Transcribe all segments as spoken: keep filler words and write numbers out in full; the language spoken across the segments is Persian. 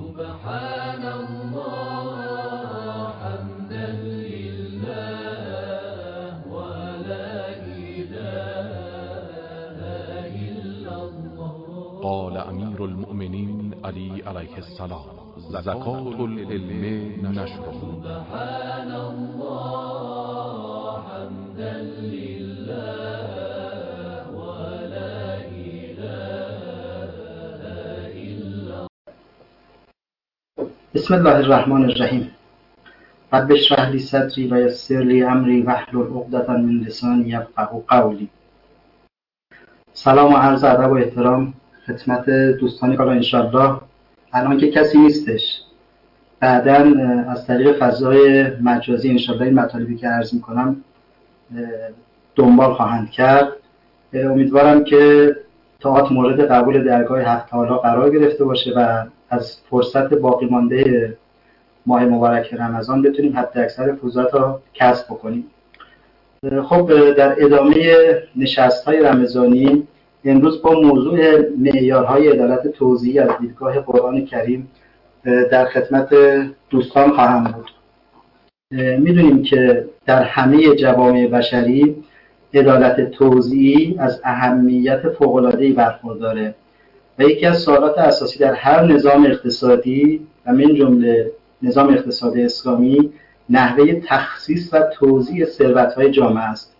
سبحان الله حمدا لله ولا إله إلا الله. قال امیر المؤمنین علی علیه السلام: زکات العلم نشره. سبحان الله حمدا لله ولا إله إلا. بسم الله الرحمن الرحیم. رب اشرح لی صدری و یسر لی امری واحلل عقدة من لسانی یفقهوا قولی. سلام و عرض ادب و احترام خدمت دوستانی که انشاءالله الان که کسی نیستش بعداً از طریق فضای مجازی انشاءالله این مطالبی که عرض میکنم دنبال خواهند کرد. امیدوارم که طاعات مورد قبول درگاه حق تعالی قرار گرفته باشه و از فرصت باقی مانده ماه مبارک رمضان بتونیم حتی اکثر فضولات را کسب بکنیم. خب در ادامه نشست‌های رمضانی امروز با موضوع معیارهای عدالت توزیعی از دیدگاه قرآن کریم در خدمت دوستان خواهم بود. میدونیم که در همه جوامع بشری عدالت توزیعی از اهمیت فوق‌العاده‌ای برخورداره و یکی از سوالات اساسی در هر نظام اقتصادی و من جمله نظام اقتصاد اسلامی نحوه تخصیص و توزیع ثروت‌های جامعه است.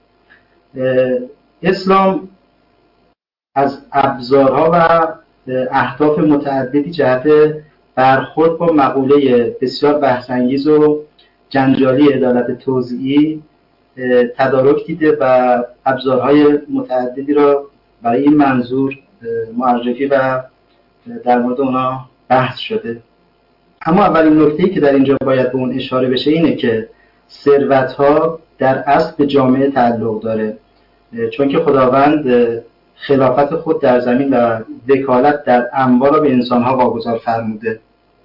اسلام از ابزارها و اهداف متعددی جهت برخورد با مقوله بسیار بحث‌انگیز و جنجالی عدالت توزیعی تدارک دیده و ابزارهای متعددی را برای این منظور معرفی و در مورد اونا بحث شده. اما اولین نکته‌ای که در اینجا باید به اون اشاره بشه اینه که ثروت‌ها در اصل به جامعه تعلق داره، چون که خداوند خلافت خود در زمین و وکالت در اموال را به انسان‌ها واگذار فرموده.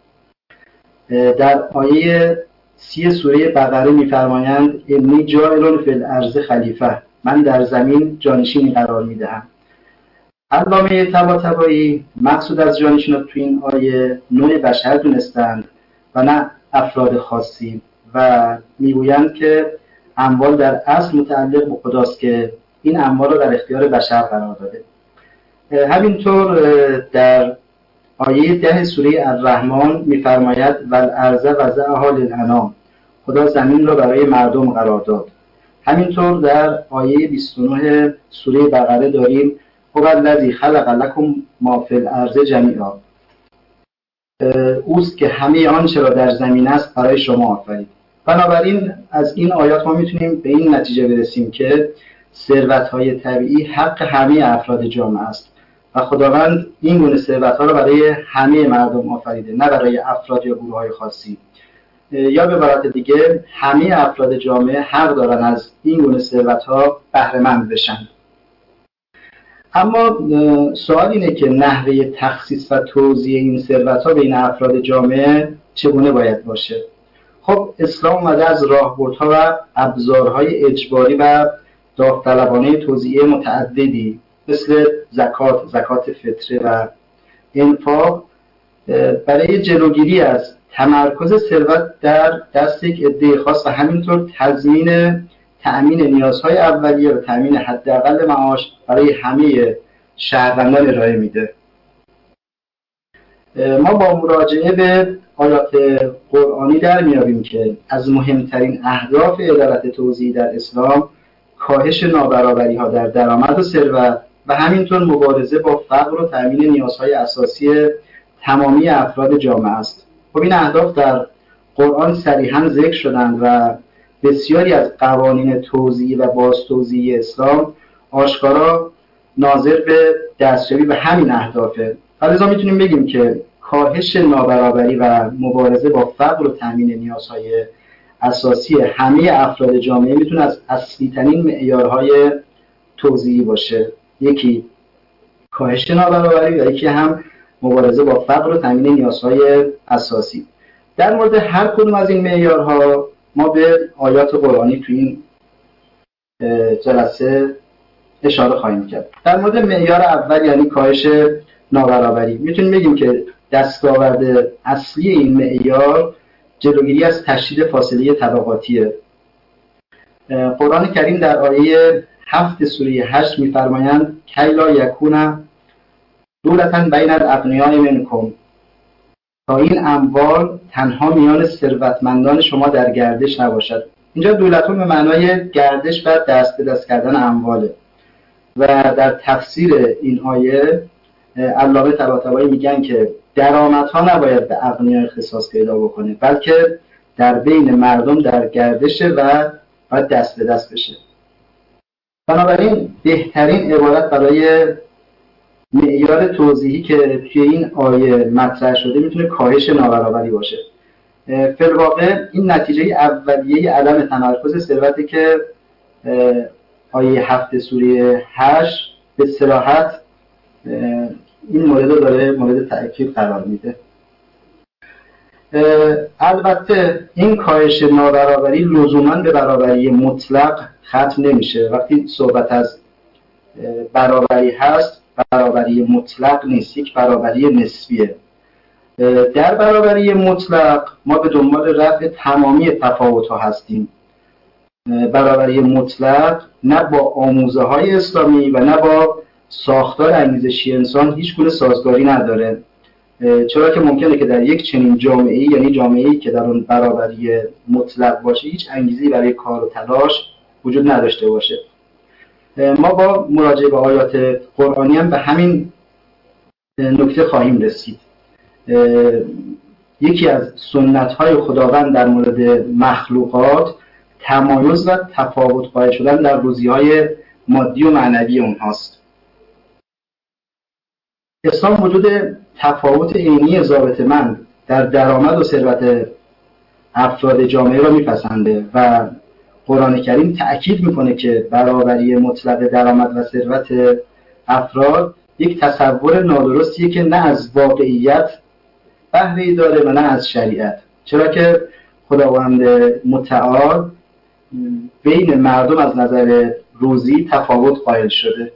در آیه سی سوره بقره می‌فرمایند انی جاعل فی الارض خلیفه، من در زمین جانشینی قرار می‌دهم. علامه طباطبایی مقصود از جانشینان تو این آیه نوع بشر دونستند و نه افراد خاصی و میگویند که اموال در اصل متعلق به خداست که این اموال را در اختیار بشر قرار داده. همینطور در آیه ده سوره الرحمن می‌فرماید والارض وضعها للانام، خدا زمین را برای مردم قرار داد. همینطور در آیه بیست و نه سوره بقره داریم هو الذی خلق لکم ما فی الارض جمیعا، اوست که همه آنچه را در زمین است برای شما آفرید. بنابراین از این آیات ما میتونیم به این نتیجه برسیم که ثروت‌های طبیعی حق همه افراد جامعه است و خداوند این گونه ثروت‌ها را برای همه مردم آفریده، نه برای افراد یا گروه‌های خاصی. یا به عبارت دیگه همه افراد جامعه حق دارن از این گونه ثروت‌ها بهره مند بشن. اما سوال اینه که نحوه تخصیص و توزیع این ثروت‌ها بین افراد جامعه چگونه باید باشه؟ خب اسلام اومده از راهبردها و ابزارهای اجباری و داوطلبانه توزیع متعددی مثل زکات، زکات فطره و انفاق برای جلوگیری از تمرکز ثروت در دست یک عده خاص و همینطور تضمین تأمین نیازهای اولیه و تأمین حداقل معاش برای همه شهروندان ارائه میده. ما با مراجعه به آیات قرآنی در میابیم که از مهمترین اهداف عدالت توزیعی در اسلام کاهش نابرابری ها در درآمد و ثروت و همینطور مبارزه با فقر و تأمین نیازهای اساسی تمامی افراد جامعه است. خب این اهداف در قرآن صریحاً ذکر شدند و بسیاری از قوانین توزیعی و بازتوزیعی اسلام آشکارا ناظر به دستیابی به همین اهدافه. لذا میتونیم بگیم که کاهش نابرابری و مبارزه با فقر و تامین نیازهای اساسی همه افراد جامعه میتونه از اصلی ترین معیارهای توزیعی باشه. یکی کاهش نابرابری و یکی هم مبارزه با فقر و تامین نیازهای اساسی. در مورد هر کدوم از این معیارها ما به آیات قرآنی تو این جلسه اشاره خواهیم کرد. در مورد معیار اول یعنی کاهش نابرابری میتونیم بگیم که دستاورد اصلی این معیار جلوگیری از تشدید فاصله طبقاتیه. قرآن کریم در آیه هفت سوره هشت می‌فرمایند کی لا یکون دولتاً بین الاغنیاء منکم، تا این اموال تنها میان ثروتمندان شما در گردش نباشد. اینجا دولتون به معنای گردش و دست به دست کردن امواله و در تفسیر این آیه علامه طباطبایی میگن که درآمدها نباید به اغنیا اختصاص پیدا بکنه، بلکه در بین مردم در گردشه و باید دست به دست بشه. بنابراین بهترین عبارت برای معیار توضیحی که توی این آیه مطرح شده میتونه کاهش نابرابری باشه. فی الواقع این نتیجه اولیه عدم تمرکز ثروتی که آیه هفت سوره هشت به صراحت این مورد رو داره مورد تأکید قرار میده. البته این کاهش نابرابری لزوما به برابری مطلق ختم نمیشه. وقتی صحبت از برابری هست، برابری مطلق نیست، یک برابری نسبیه. در برابری مطلق ما به دنبال رفع تمامی تفاوت‌ها هستیم. برابری مطلق نه با آموزه های اسلامی و نه با ساختار انگیزشی انسان هیچ گونه سازگاری نداره، چرا که ممکنه که در یک چنین جامعه‌ای، یعنی جامعه‌ای که در اون برابری مطلق باشه، هیچ انگیزه‌ای برای کار و تلاش وجود نداشته باشه. ما با مراجعه به آیات قرآنی هم به همین نکته خواهیم رسید. یکی از سنت‌های خداوند در مورد مخلوقات تمایز و تفاوت قائل شدن در روزی‌های مادی و معنوی اونهاست. اسلام وجود تفاوت عینی ضابطه‌مند در درآمد و ثروت افراد جامعه را میپسنده و قرآن کریم تأکید میکنه که برابری مطلق درآمد و ثروت افراد یک تصور نادرستیه که نه از واقعیت بهره‌ای داره و نه از شریعت، چرا که خداوند متعال بین مردم از نظر روزی تفاوت قائل شده.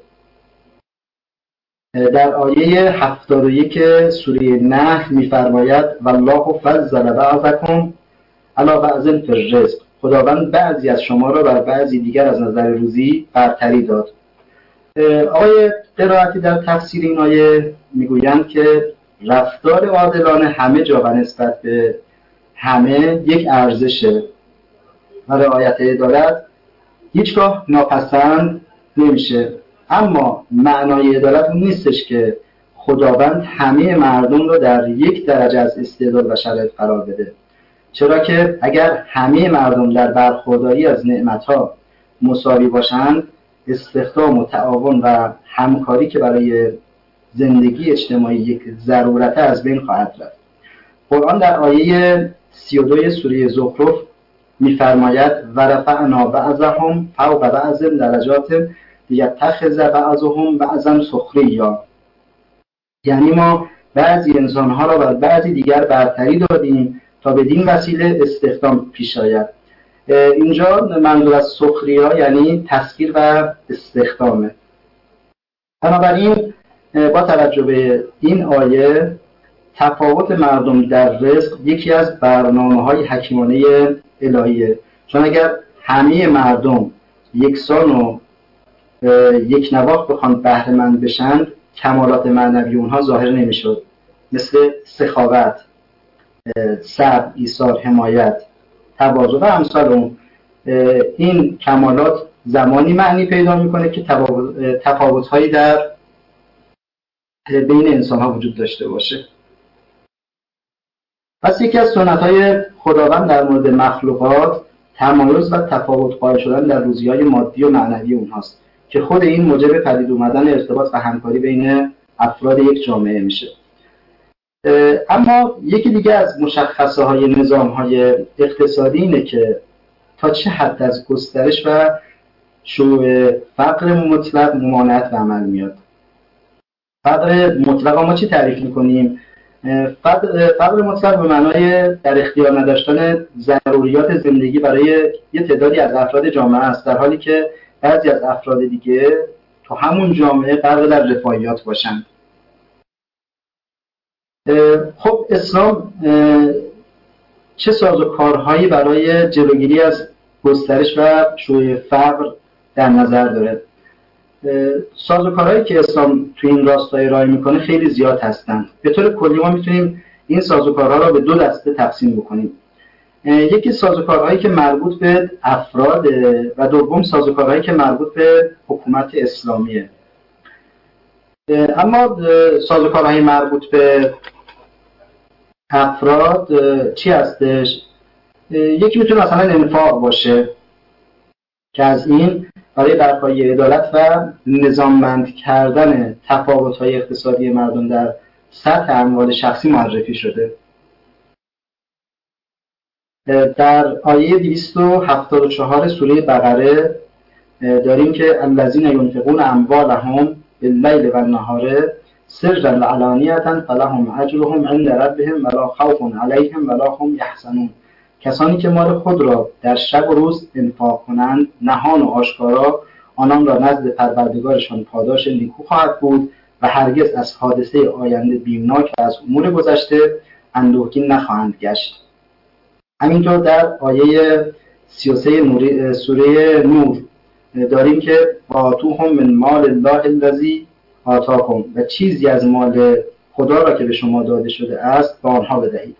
در آیه هفتاد و یک سوره نحل می‌فرماید والله فضل بعضکم علی بعض فی الرزق، خداوند بعضی از شما را بر بعضی دیگر از نظر روزی برتری داد. آقای قرائتی در تفسیر این آیه میگویند که رفتار عادلانه همه جا و نسبت به همه یک ارزشه و رعایت عدالت هیچگاه ناپسند نمیشه. اما معنای عدالت اون نیستش که خداوند همه مردم رو در یک درجه از استعداد و شرایط قرار بده، چرا که اگر همه مردم در برخورداری از نعمت‌ها مساوی باشند، استخدام و تعاون و همکاری که برای زندگی اجتماعی یک ضرورت از بین خواهد رفت. قرآن در آیه سی و دو سوره زخرف می‌فرماید ورفعنا بعضهم فوق بعض درجات لیتخذ بعضهم بعضا سخریا، یعنی ما بعضی انسان‌ها را بر بعضی دیگر برتری دادیم تا بدین وسیله استخدام پیش آید. اینجا منظور از سخریا یعنی تسخیر و استخدامه. بنابراین با توجه به این آیه تفاوت مردم در رزق یکی از برنامه‌های حکیمانه الهیه، چون اگر همه مردم یکسان و یک نواخت بخوان بهره مند بشن، کمالات معنوی اونها ظاهر نمیشد، مثل سخاوت، صبر، ایثار، حمایت، تواضع و امثال اون. این کمالات زمانی معنی پیدا میکنه که تفاوت‌هایی در بین انسان‌ها وجود داشته باشه. پس یکی از سنت‌های خداوند در مورد مخلوقات تمایز و تفاوت قائل شدن در روزی‌های مادی و معنوی اونهاست که خود این موجب پدید اومدن ارتباط و همکاری بین افراد یک جامعه میشه. اما یکی دیگه از مشخصه های نظام های اقتصادی اینه که تا چه حد از گسترش و شیوع فقر مطلق ممانعت به عمل میاد. فقر مطلق ما چی تعریف میکنیم؟ فقر مطلق به معنای در اختیار نداشتن ضروریات زندگی برای یه تعدادی از افراد جامعه است، در حالی که بعضی از افراد دیگه تو همون جامعه غرق در رفاهیات باشند. خب اسلام چه سازوکارهایی برای جلوگیری از گسترش و شیوع فقر در نظر داره؟ سازوکارهایی که اسلام تو این راستا ارائه میکنه خیلی زیاد هستند. به طور کلی ما میتونیم این سازوکارها را به دو دسته تقسیم بکنیم. یکی سازوکارهایی که مربوط به افراد و دوم سازوکارهایی که مربوط به حکومت اسلامیه. اما سازوکارهای مربوط به افراد چی هستش؟ یکی میتونه مثلا انفاق باشه که از این برای برپایی عدالت و نظاممند کردن تفاوت‌های اقتصادی مردم در سطح اموال شخصی معرفی شده. در آیه دویست و هفتاد و چهار سوره بقره داریم که الذین ينفقون اموالهم باللیل و النهار سرا و علانیة فلهم اجرهم عند ربهم ولا خوف علیهم ولا هم یحزنون. کسانی که مال خود را در شب و روز انفاق کنند نهان و آشکارا، آنان را نزد پروردگارشان پاداش نیکو خواهد بود و هرگز از حادثه آینده بیمناک و از امور گذشته اندوهگین نخواهند گشت. همینطور در آیه سی و سه سوره نور داریم که آتوهم من مال الله الذی آتاکم و چیزی از مال خدا را که به شما داده شده است به آنها بدهید.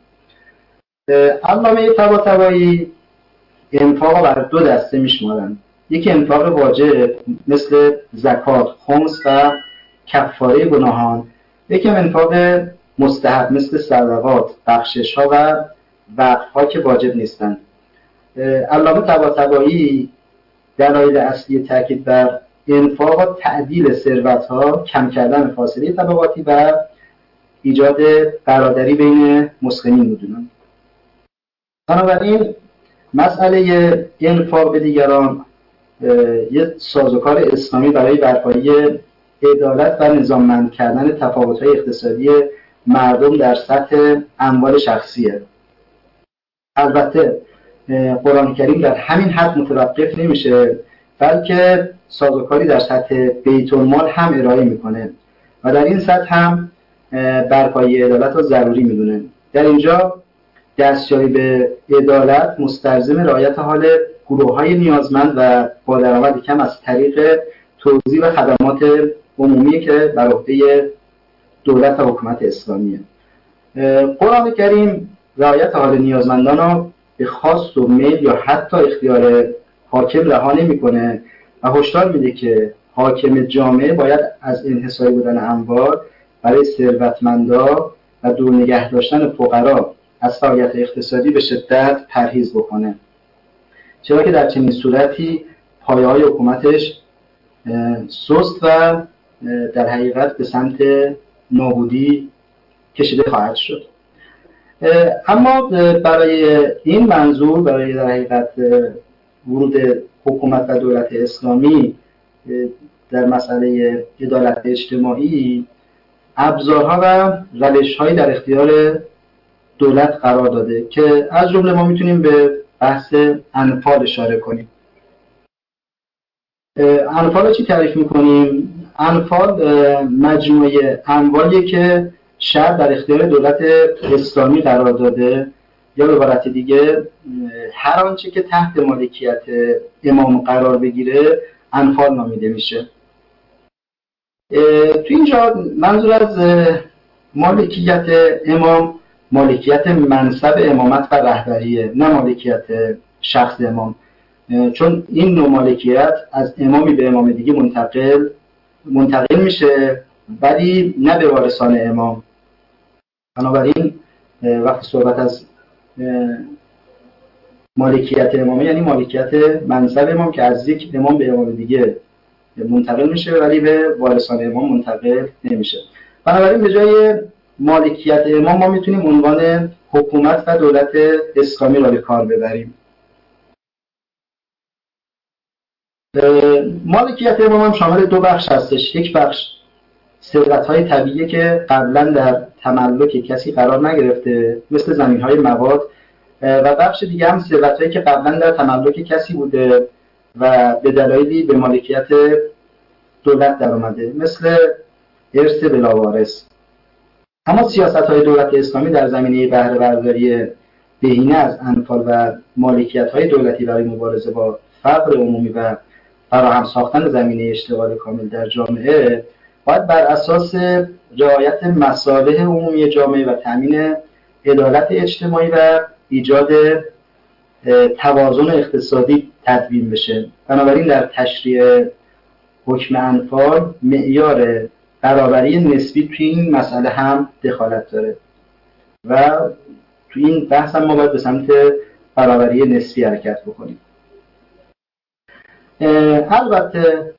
علامه طباطبایی انفاق بر دو دسته میشمارند. یکی انفاق واجب مثل زکات، خمس و کفاره گناهان. یکی انفاق مستحب مثل صدقات، بخشش ها و وقف ها که واجب نیستند. علامه طباطبایی دلایل اصلی تاکید بر انفاق تعدیل ثروت ها، کم کردن فاصله طبقاتی و ایجاد برادری بین مسلمین می‌دونند. بنابراین مسئله انفاق به دیگران یک سازوکار اسلامی برای برپایی عدالت و نظاممند کردن تفاوت‌های اقتصادی مردم در سطح اموال شخصیه. البته قرآن کریم در همین حد متوقف نمیشه، بلکه سازوکاری در سطح بیت المال هم ارائه میکنه و در این سطح هم برپایی عدالت رو ضروری میدونه. در اینجا دستیابی به عدالت مستلزم رعایت حال گروه‌های نیازمند و با درآمد کم از طریق توزیع و خدمات عمومی که بر عهده دولت و حکومت اسلامیه. قرآن کریم رعایت حال نیازمندان رو به خواست و میل یا حتی اختیار حاکم رها نمی‌کنه و هشدار میده که حاکم جامعه باید از انحصاری بودن اموال برای ثروتمندان و دور نگه داشتن فقرا از فعالیت اقتصادی به شدت پرهیز بکنه، چرا که در چنین صورتی پایه‌های حکومتش سست و در حقیقت به سمت نابودی کشیده خواهد شد. اما برای این منظور، برای در حقیقت ورود حکومت و دولت اسلامی در مسئله عدالت اجتماعی، ابزارها و روش‌هایی در اختیار دولت قرار داده که از جمله ما میتونیم به بحث انفال اشاره کنیم. انفال رو چی تعریف میکنیم؟ انفال مجموعه اموالی که شرع در اختیار دولت اسلامی قرار داده، یا به عبارت دیگه هر آنچه که تحت مالکیت امام قرار بگیره انفال نامیده میشه. تو اینجا منظور از مالکیت امام مالکیت منصب امامت و رهبریه، نه مالکیت شخص امام، چون این نوع مالکیت از امامی به امام دیگه منتقل منتقل میشه ولی نه به وارثان امام. بنابراین وقتی صحبت از مالکیت امامه یعنی مالکیت منصب امام که از یک امام به امام دیگه منتقل میشه ولی به وارثان امام منتقل نمیشه. بنابراین به جای مالکیت امام ما میتونیم عنوان حکومت و دولت اسلامی را به کار ببریم. مالکیت امام هم شامل دو بخش هستش. یک بخش ثروت‌های طبیعی که قبلا در تملک کسی قرار نگرفته مثل زمین‌های مواد، و بخش دیگه هم ثروت‌هایی که قبلا در تملک کسی بوده و به دلایلی به مالکیت دولت در اومده مثل ارث بلاوارث. اما سیاست‌های دولت اسلامی در زمینه بهره برداری بهینه از انفال و مالکیت‌های دولتی برای مبارزه با فقر عمومی و فراهم ساختن زمینه اشتغال کامل در جامعه باید بر اساس رعایت مصالح عمومی جامعه و تامین عدالت اجتماعی و ایجاد توازن اقتصادی تدوین بشه. بنابراین در تشریع حکم انفال معیار برابری نسبی توی این مسئله هم دخالت داره و توی این بحث هم ما باید به سمت برابری نسبی حرکت بکنیم. البته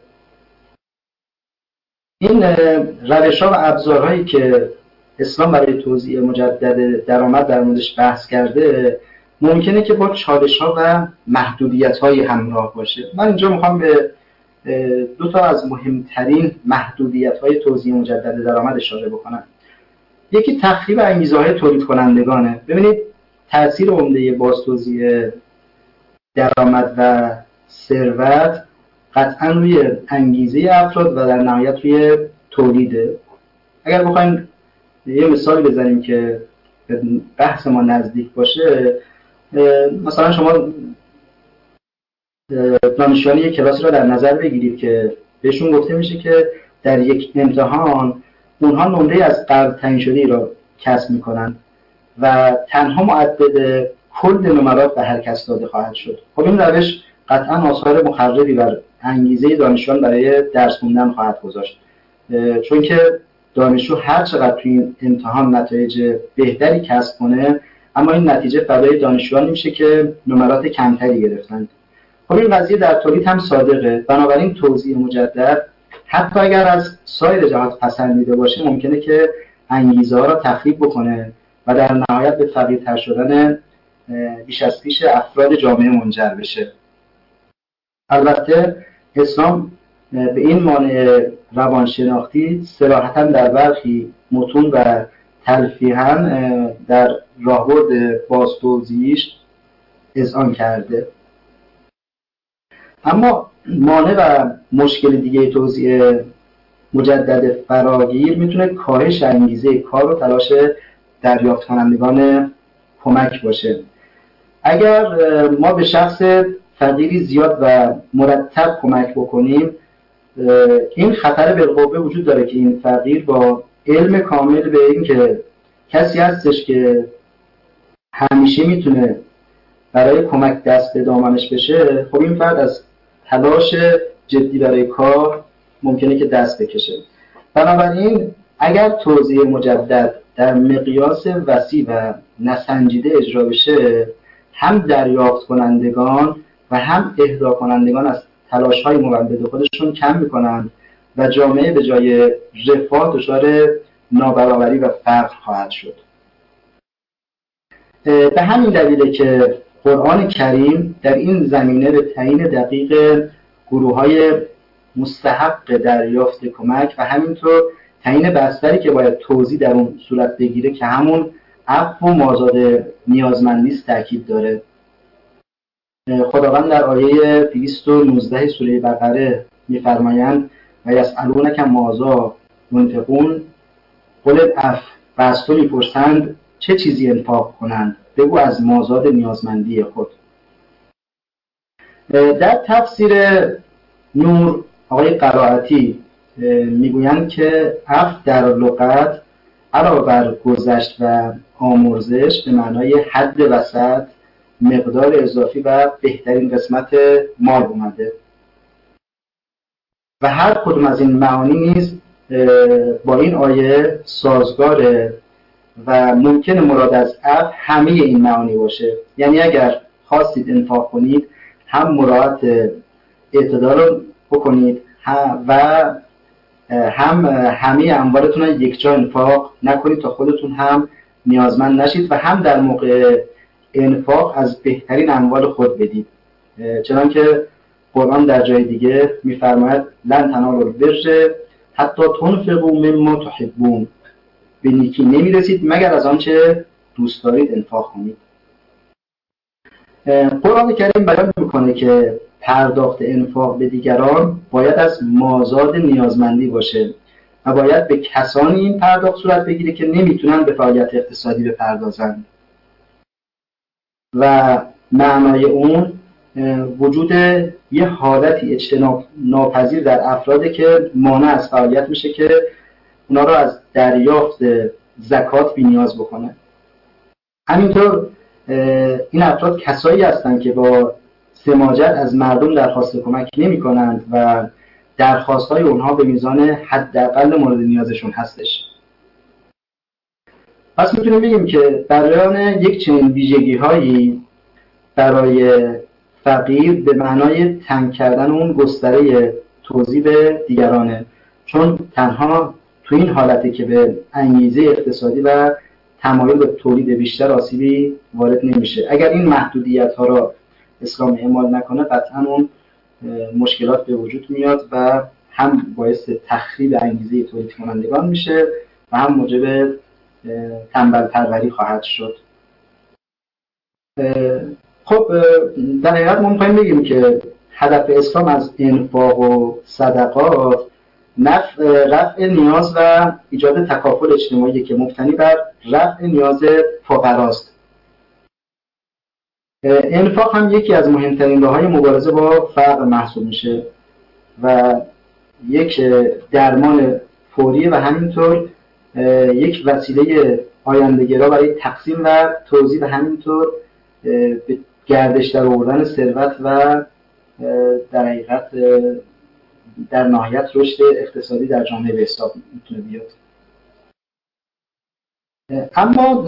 این روش‌ها و ابزارهایی که اسلام برای توزیع مجدد درآمد در موردش بحث کرده ممکنه که با چالش‌ها و محدودیت‌های همراه باشه. من اینجا میخوام به دو تا از مهمترین محدودیت‌های توزیع مجدد درآمد اشاره بکنم. یکی تخریب انگیزه‌های تولید کنندگانه. ببینید تأثیر عمده بازتوزیع درآمد و ثروت قطعاً روی انگیزه افراد و در نهایت روی تولیده. اگر بخوایم یه مثال بزنیم که بحث ما نزدیک باشه، مثلا شما دانشجویان یک کلاسی را در نظر بگیرید که بهشون گفته میشه که در یک امتحان اونها نمره از قبل تعیین شده را کسب میکنن و تنها معدد کل نمرات به هر کس داده خواهد شد. خب این روش قطعا آثار مخربی بر انگیزه دانشجویان برای درس خوندن خواهد گذاشت، چون که دانشجو هر چقدر توی این امتحان نتایج بهتری کسب کنه اما این نتیجه فدای دانشجویان میشه که نمرات کمتری گرفتن. خب این قضیه در تولید هم صادقه. بنابراین توزیع مجدد حتی اگر از سایر جهات پسندیده باشه ممکنه که انگیزه ها را تخریب بکنه و در نهایت به فقیرتر شدن بیش از پیش افراد جامعه منجر بشه. البته اسلام به این مانع روانشناختی صراحتاً در برخی متون و تلفیحاً در راهبرد بازتوزیعش اذعان کرده. اما مانع و مشکل دیگه توزیع مجدد فراگیر میتونه کاهش انگیزه کار و تلاش دریافت کنندگان کمک باشه. اگر ما به شخص فقیری زیاد و مرتب کمک بکنیم، این خطر بالقوه وجود داره که این فقیر با علم کامل به این که کسی هستش که همیشه میتونه برای کمک دست به دامنش بشه، خب این فرد از تلاش جدی برای کار ممکنه که دست بکشه. بنابراین اگر توزیع مجدد در مقیاس وسیع و نسنجیده اجرا بشه، هم دریافت کنندگان و هم اهدا کنندگان از تلاش‌های مولد خودشون کم می‌کنند و جامعه به جای رفاه دچار نابرابری و فقر خواهد شد. به همین دلیله که قرآن کریم در این زمینه به تعیین دقیق گروه‌های مستحق دریافت کمک و همینطور تعیین بستری که باید توزیع در اون صورت بگیره که همون عفو و مازاد نیازمندی است تاکید داره. خداوند در آیه دویست و نوزده سوره بقره می‌فرمایند و یسألونک ماذا ينفقون قل العفو، و از تو می‌پرسند چه چیزی انفاق کنند، بگو از مازاد نیازمندی خود. در تفسیر نور آقای قرائتی میگویند که عفو در لغت علاوه بر گذشت و آمرزش به معنای حد وسط، مقدار اضافی و بهترین قسمت مال اومده و هر کدوم از این معانی نیز با این آیه سازگاره و ممکنه مراد از عفو همه این معانی باشه. یعنی اگر خواستید انفاق کنید هم مراعات اعتدال رو بکنید و هم همه اموالتون رو یک جا انفاق نکنید تا خودتون هم نیازمند نشید و هم در موقع انفاق از بهترین اموال خود بدید. چنانکه قرآن در جای دیگه میفرماید لن تنالوا البر حتی تنفقوا مما تحبون، به نیکی نمیرسید مگر از آنچه دوست دارید انفاق کنید. قرآن کریم بیان میکنه که پرداخت انفاق به دیگران باید از مازاد نیازمندی باشه و باید به کسانی این پرداخت صورت بگیره که نمیتونن به فعالیت اقتصادی بپردازن و معنای اون وجود یه حالتی اجتناب ناپذیر در افرادی که مانع از فعالیت میشه که اونا رو از دریافت زکات بی‌نیاز بکنه. همینطور این افراد کسایی هستن که با سماجت از مردم درخواست کمک نمی کنند و درخواست‌های اونها به میزان حداقل مورد نیازشون هستش. پس میتونیم بگیم که برای یک چنین ویژگی‌هایی برای فقیر به معنای تنگ کردن اون گستره توزیع به دیگرانه، چون تنها تو این حالته که به انگیزه اقتصادی و تمایل به تولید بیشتر آسیبی وارد نمیشه. اگر این محدودیت‌ها را اسلام اعمال نکنه قطعاً اون مشکلات به وجود میاد و هم باعث تخریب انگیزه تولید کنندگان میشه و هم موجب تنبل پروری خواهد شد. خب در حقیقت ما می‌خوایم بگیم که هدف اسلام از انفاق و صدقات رفع نیاز و ایجاد تکافل اجتماعی که مبتنی بر رفع نیاز فقراست. انفاق هم یکی از مهمترین راه‌های مبارزه با فقر محسوب میشه و یک درمان فوری و همینطور یک وسیله آینده‌گرا برای تقسیم و توزیع و همینطور به گردش در آوردن ثروت و در حقیقت در نهایت رشد اقتصادی در جامعه به حساب میتونه بیاد. اما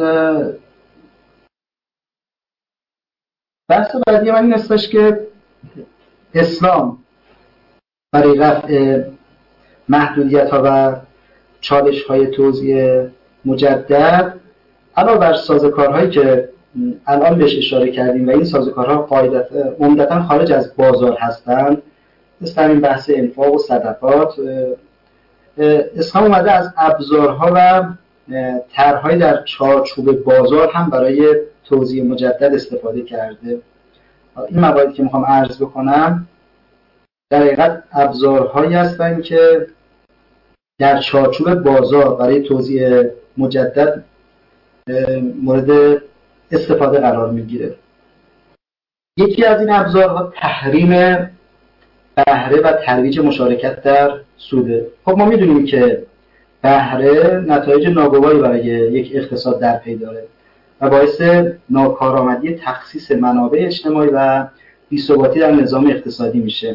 بحث بعدی من این استش که اسلام برای رفع محدودیت‌ها و چالش‌های توزیع مجدد علاوه بر سازوکارهایی که الان بهش اشاره کردیم و این سازوکارها قاعدتاً عمدتاً خارج از بازار هستند، مثل این بحث انفاق و صدقات، اسلام اومده از ابزارها و طرح‌های در چارچوب بازار هم برای توزیع مجدد استفاده کرده. این مواردی که میخوام عرض بکنم در حقیقت ابزارهایی هستند که در چارچوب بازار برای توزیع مجدد مورد استفاده قرار میگیره. یکی از این ابزارها تحریم بهره و ترویج مشارکت در سوده. خب ما میدونیم که بهره نتایج ناگواری برای یک اقتصاد در پی داره و باعث ناکارآمدی تخصیص منابع اجتماعی و بی‌ثباتی در نظام اقتصادی میشه.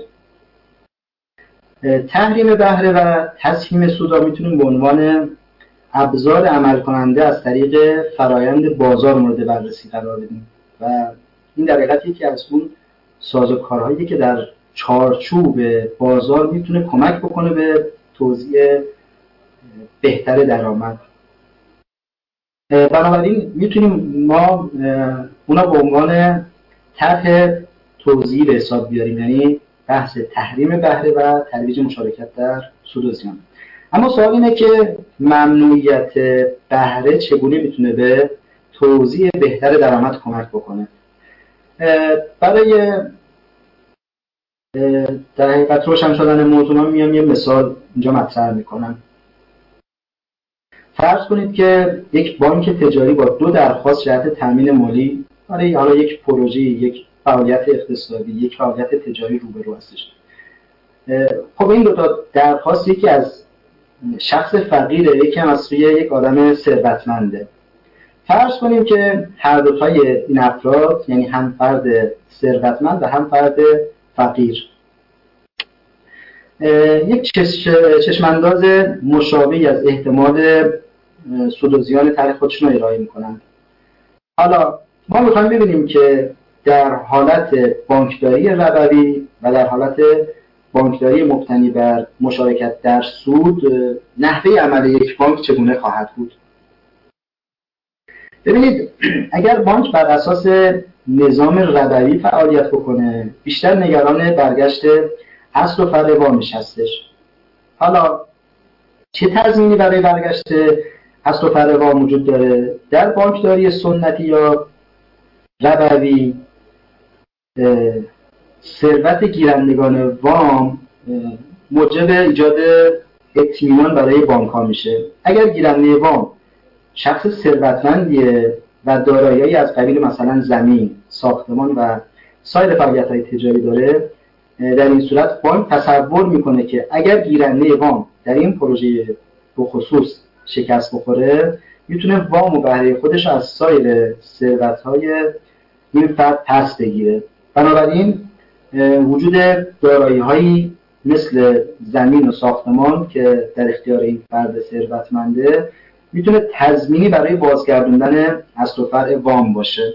تحریم بهره و تسهیم سود را میتونیم به عنوان ابزار عمل کننده از طریق فرایند بازار مورد بررسی قرار بدیم و این در حقیقت یکی از اون سازوکارهایی که در چارچوب بازار میتونه کمک بکنه به توزیع بهتر درآمد. بنابراین میتونیم ما اونا به عنوان طرح توزیع به حساب بیاریم، یعنی بحث تحریم بهره و ترویج مشارکت در سود و زیان. اما سوال اینه که ممنوعیت بهره چگونه میتونه به توزیع بهتر درآمد کمک بکنه. برای در حقیقت روشن شدن موضوع من میام یه مثال اینجا مطرح میکنم. فرض کنید که یک بانک تجاری با دو درخواست جهت تامین مالی برای حالا یک پروژه، یک فعالیت اقتصادی، یک فعالیت تجاری روبرو هستش. خب این دو تا درخواست یکی از شخص فقیره، یکی هم از سوی یک آدم ثروتمنده. فرض کنیم که هر دو تای این افراد، یعنی هم فرد ثروتمند و هم فرد فقیر، یک چشمانداز مشابهی از احتمال سود و زیان طرح خودشون رو ارائه میکنند. حالا ما میخوایم ببینیم که در حالت بانکداری ربوی و در حالت بانکداری مبتنی بر مشارکت در سود نحوه عمل یک بانک چگونه خواهد بود. ببینید اگر بانک بر اساس نظام ربوی فعالیت بکنه بیشتر نگران برگشت اصل و فرع وامش هستش. حالا چه تضمینی برای برگشت اصل و فرع وام وجود داره؟ در بانکداری سنتی یا ربوی ثروت گیرندگان وام موجب ایجاد اطمینان برای بانک ها میشه. اگر گیرنده وام شخص ثروتمندیه و دارایی‌ای از قبیل مثلا زمین، ساختمان و سایر فعالیت‌های تجاری داره، در این صورت بانک تصور میکنه که اگر گیرنده وام در این پروژه بخصوص شکست بخوره، میتونه وام و بهره خودش از سایر ثروت‌های این فرد پس بگیره. بنابراین وجود دارایی‌هایی مثل زمین و ساختمان که در اختیار این فرد ثروتمنده میتونه تضمینی برای بازگردوندن اصل و فرع وام باشه.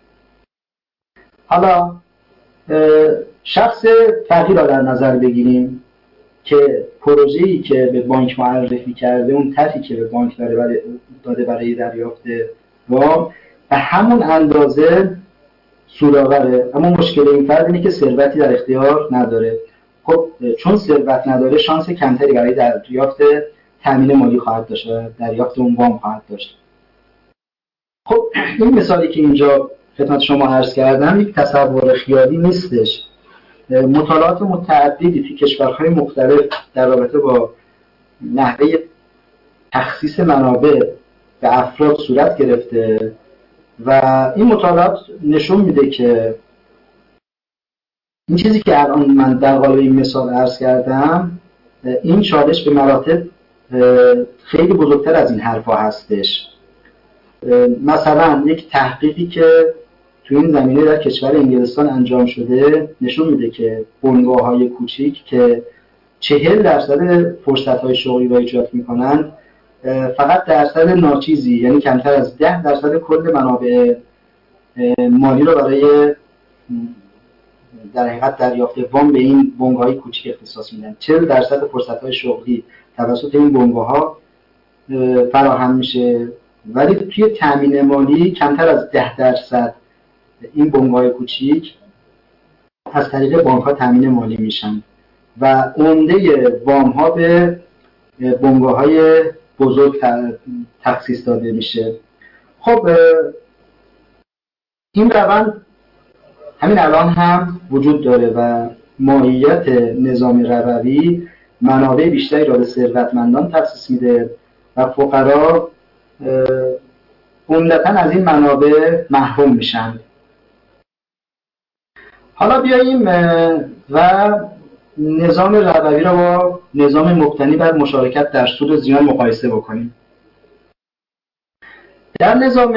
حالا شخص فقیر را در نظر بگیریم که پروژه‌ای که به بانک معرفی کرده، اون طرحی که به بانک داده برای دریافت وام به همون اندازه سودآوره، اما مشکل این فرد اینه که ثروتی در اختیار نداره. خب چون ثروت نداره، شانس کمتری برای دریافت تامین مالی خواهد داشت و دریافت اون وام خواهد داشت. خب این مثالی که اینجا خدمت شما عرض کردم یک تصور خیالی نیستش. مطالعات متعددی توی کشورهای مختلف در رابطه با نحوه تخصیص منابع به افراد صورت گرفته و این مطالعات نشون میده که این چیزی که الان من در قالب این مثال عرض کردم، این چالش به مراتب خیلی بزرگتر از این حرفا هستش. مثلا یک تحقیقی که تو این زمینه در کشور انگلستان انجام شده نشون میده که بنگاه‌های کوچیک که چهل درصد فرصت‌های شغلی را ایجاد می‌کنند، فقط درصد ناچیزی، یعنی کمتر از ده درصد کل منابع مالی را برای در حقیقت دریافت وام به این بنگاه‌های کوچیک اختصاص میدن. چهل درصد فرصت‌های شغلی توسط این بنگاه‌ها فراهم میشه، ولی توی تامین مالی کمتر از ده درصد این بنگاه‌های کوچیک از طریق بانک‌ها تامین مالی میشن و عمده وام‌ها به بنگاه‌های بزرگ تخصیص داده میشه. خب این روند همین الان هم وجود داره و ماهیت نظام ربوی منابع بیشتری را به ثروتمندان تخصیص میده و فقرا عمدتاً از این منابع محروم میشن. حالا بیاییم و نظام ربوی را با نظام مبتنی بر مشارکت در سود و زیان مقایسه بکنیم. در نظام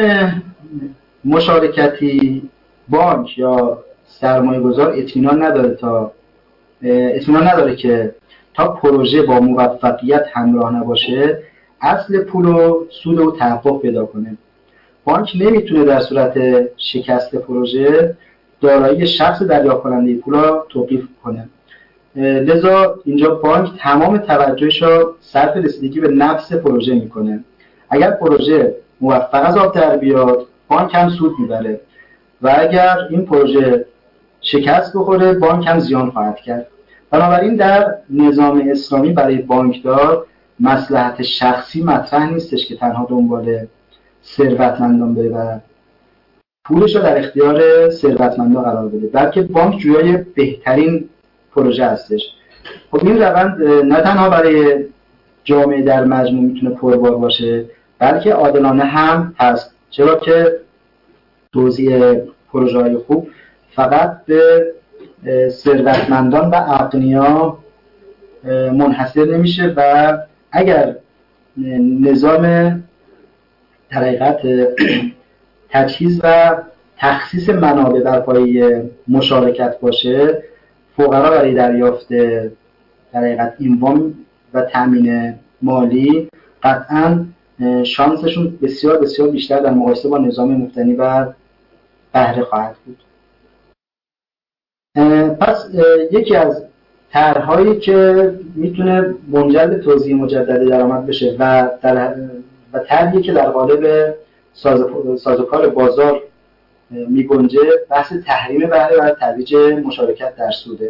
مشارکتی بانک یا سرمایه گذار اطمینان نداره تا اطمینان نداره که تا پروژه با موفقیت همراه نباشه اصل پول و سود او تحقق پیدا کنه. بانک نمیتونه در صورت شکست پروژه دارایی شخص دریافت کننده پول را توقیف کنه. لذا اینجا بانک تمام توجهش را صرف رسیدگی به نفس پروژه میکنه. اگر پروژه موفق از آب در بیاد، بانک هم سود میبره و اگر این پروژه شکست بخوره، بانک هم زیان خواهد کرد. بنابراین در نظام اسلامی برای بانکدار مصلحت شخصی مطرح نیستش که تنها دنبال ثروتمندان بره و پولش رو در اختیار ثروتمندان قرار بده، بلکه بانک جویای بهترین پروژه هستش. خب این روند نه تنها برای جامعه در مجموع میتونه پربار باشه، بلکه عادلانه هم هست، چرا که توزیع پروژه های خوب فقط به ثروتمندان و اغنیا منحصر نمیشه و اگر نظام در حقیقت تجهیز و تخصیص منابع بر پایه مشارکت باشه، فقرا برای دریافت در حقیقت این وام و تامین مالی قطعاً شانسشون بسیار بسیار بیشتر در مقایسه با نظام مبتنی بر بهره خواهد بود. پس یکی از طرح‌هایی که میتونه منجر به توزیع مجدد درآمد بشه و در و طرحی که در قالب سازوکار بازار میگنجه بحث تحریم بهره و ترویج مشارکت در سوده.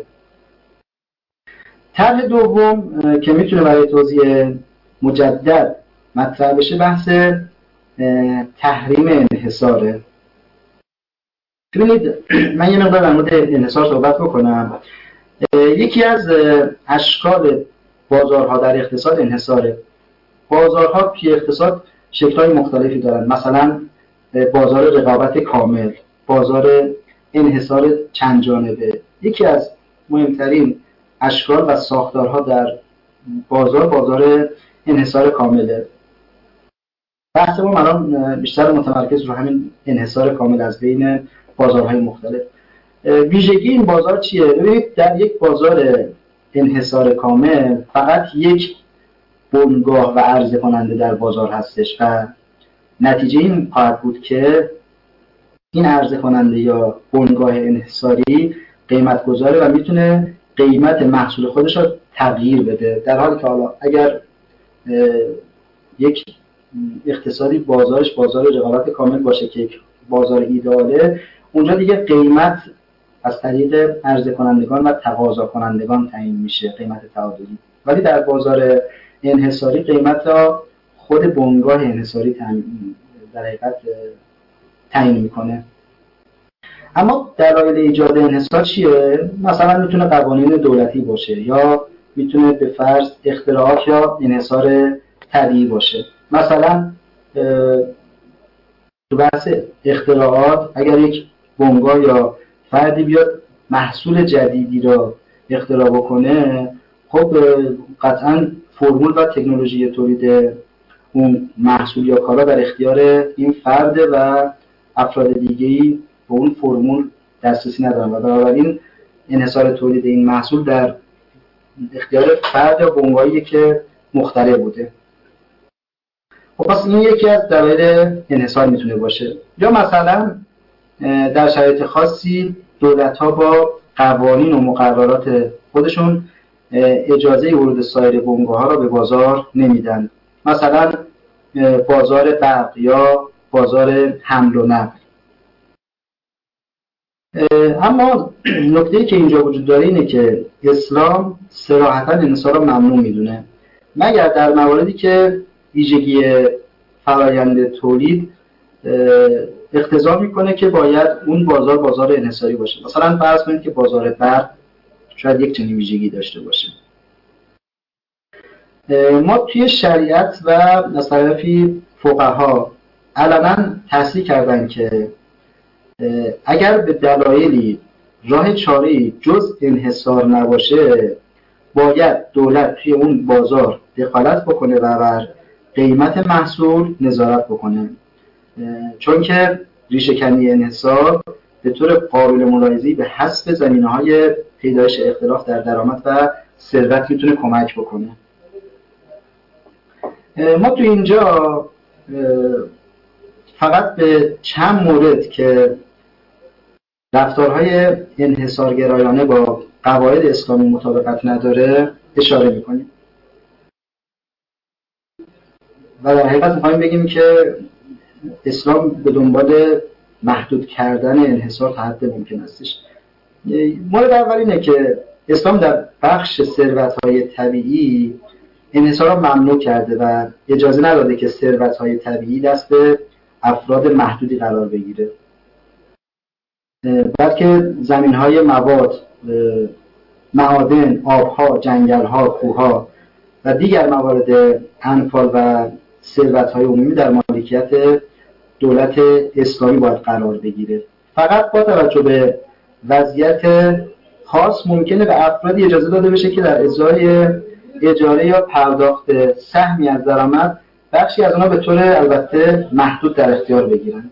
طرح دوم که میتونه برای توزیع مجدد مطرح بشه بحث تحریم انحصاره. ببینید من یه مقدار در مورد انحصار صحبت بکنم. یکی از اشکال بازارها در اقتصاد انحصاره. بازارها توی اقتصاد شکل‌های مختلفی دارن، مثلا بازار رقابت کامل، بازار انحصار چند جانبه. یکی از مهمترین اشکال و ساختارها در بازار بازار انحصار کامله. بحث ما الان بیشتر متمرکز رو همین انحصار کامل از بین بازارهای مختلف. ویژگی این بازار چیه؟ ببینید در یک بازار انحصار کامل فقط یک بنگاه و عرضه کننده در بازار هستش و نتیجه این خواهد بود که این عرضه کننده یا بنگاه انحصاری قیمت گذاره و میتونه قیمت محصول خودش رو تغییر بده، در حالی که حالا اگر یک اقتصادی بازارش بازار رقابت کامل باشه که یک بازار ایدئاله، اونجا دیگه قیمت از طریق عرضه کنندگان و تقاضا کنندگان تعیین میشه، قیمت تعادلی. ولی در بازار انحصاری قیمت را خود بنگاه انحصاری در حقیقت تعیین میکنه. اما دلایل ایجاد انحصار چیه؟ مثلا میتونه قوانین دولتی باشه یا میتونه به فرض اختراعات یا انحصار طبیعی باشه. مثلا تو بحث اختراعات اگر یک بنگاه یا فردی بیاد محصول جدیدی را اختراع بکنه، خب قطعاً فرمول و تکنولوژی تولید اون محصول یا کالا در اختیار این فرد و افراد دیگه‌ای به اون فرمول دسترسی ندارن و بنابراین انحصار تولید این محصول در اختیار فرد یا بنگاهی که مخترع بوده. خب پس این یکی از دلایل انحصار میتونه باشه. یا مثلا در شرایط خاصی دولت‌ها با قوانین و مقررات خودشون اجازه ورود سایر بنگاه‌ها را به بازار نمیدن، مثلا بازار برق یا بازار حمل و نقل. اما نکته‌ای که اینجا وجود داره اینه که اسلام صراحتاً انحصار را ممنوع میدونه، مگر در مواردی که ویژگی فرآیند تولید اقتضا میکنه که باید اون بازار بازار انحصاری باشه. مثلا فرض کنید که بازار برق شاید یک چنین ویژگی داشته باشه. ما توی شریعت و از طرفی فقها علنا تصریح کردن که اگر به دلایلی راه چاره‌ای جز انحصار نباشه، باید دولت توی اون بازار دخالت بکنه و بر قیمت محصول نظارت بکنه، چون که ریشه‌کنی انحصار به طور قابل ملاحظه‌ای به حذف زمینه‌های پیدایش اختلاف در درآمد و ثروت میتونه کمک بکنه. ما تو اینجا فقط به چند مورد که رفتارهای انحصارگرایانه با قواعد اسلامی مطابقت نداره اشاره میکنیم و در حقیقت میخوایم بگیم که اسلام به دنبال محدود کردن انحصار تا حد ممکن هستش. مورد اول اینه که اسلام در بخش ثروت‌های طبیعی انحصار را ممنوع کرده و اجازه نداده که ثروت‌های طبیعی دست افراد محدودی قرار بگیره، بلکه زمین‌های مواد، معادن، آب‌ها، جنگل‌ها، کوه‌ها و دیگر موارد انفال و ثروت‌های عمومی در مالکیت دولت اسلامی باید قرار بگیره. فقط با توجه به وضعیت خاص ممکنه به افرادی اجازه داده بشه که در ازای اجاره یا پرداخت سهمی از درآمد بخشی از اونها به طور البته محدود در اختیار بگیرن.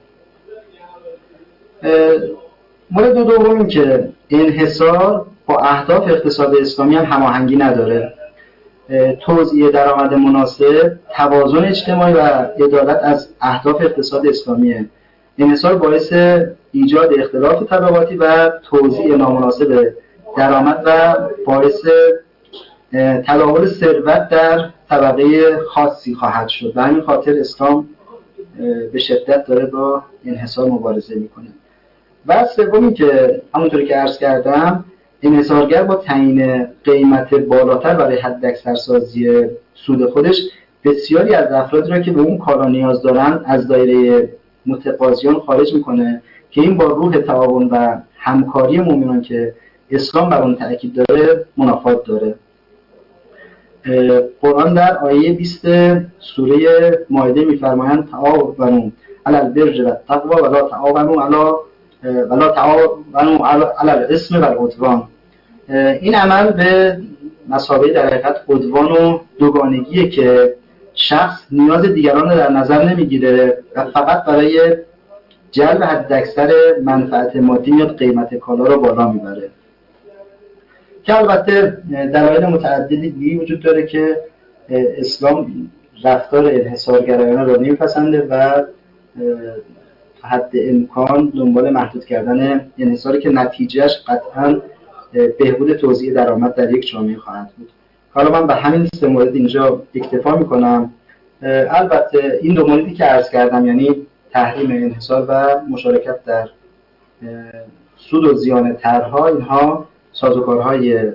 مورد دوم این که انحصار با اهداف اقتصاد اسلامی هم هماهنگی نداره. توزیع درآمد مناسب، توازن اجتماعی و عدالت از اهداف اقتصاد اسلامیه. انحصار باعث ایجاد اختلاف طبقاتی و توزیع نامناسب درآمد و باعث تداول ثروت در طبقه خاصی خواهد شد. به همین خاطر اسلام به شدت داره با انحصار مبارزه میکنه. و سومی که همونطوری که عرض کردم، انحصارگر با تعیین قیمت بالاتر برای حداکثر سازی سود خودش بسیاری از افرادی را که به اون کالا نیاز دارن از دایره متقاضیان خارج میکنه که این با روح تعاون و همکاری مومنان که اسلام بر اون تاکید داره منافات داره. قرآن در آیه بیست سوره مائده می‌فرمایند تعاونوا علی البر والتقوی ولا تعاونوا علی ولا تعاونوا علی الاثم والعدوان. این عمل به مثابه در حقیقت عدوان و دوگانگیه که شخص نیاز دیگران رو در نظر نمیگیره و فقط برای جلب حداکثر منفعت مادی میاد قیمت کالا رو بالا میبره، که البته دلایل متعددی دیگه وجود داره که اسلام رفتار انحصارگرایانه رو نمیپسنده و حد امکان دنبال محدود کردن انحصاری که نتیجهش قطعاً بهبود توزیع درآمد در یک جامعه خواهد بود. حالا من به همین سه مورد اینجا اکتفا میکنم. البته این دو موردی که عرض کردم، یعنی تحریم انحصار و مشارکت در سود و زیان طرح‌ها، اینها سازوکارهای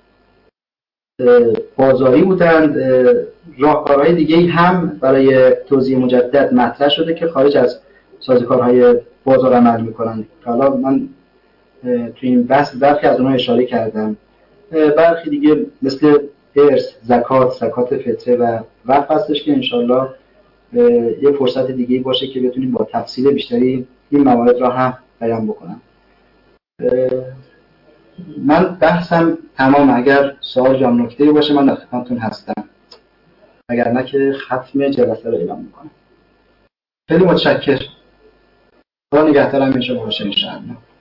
بازاری بودند. راهکارهای دیگه هم برای توزیع مجدد مطرح شده که خارج از سازوکارهای بازار عمل میکنند. حالا من توی این بحث برخی از اونها اشاره کردم. برخی دیگه مثل ارث، زکات، زکات فطره و وقف هستش که انشالله یه فرصت دیگه باشه که بتونیم با تفصیل بیشتری این موارد را هم بیان بکنم. من بحثم تمام. اگر سوال یا نکته‌ای باشه من در خدمتتون هستم، اگر نه که ختم جلسه رو اعلام میکنم. خیلی متشکرم. خدا نگهدارم شما باشه ان شاء الله.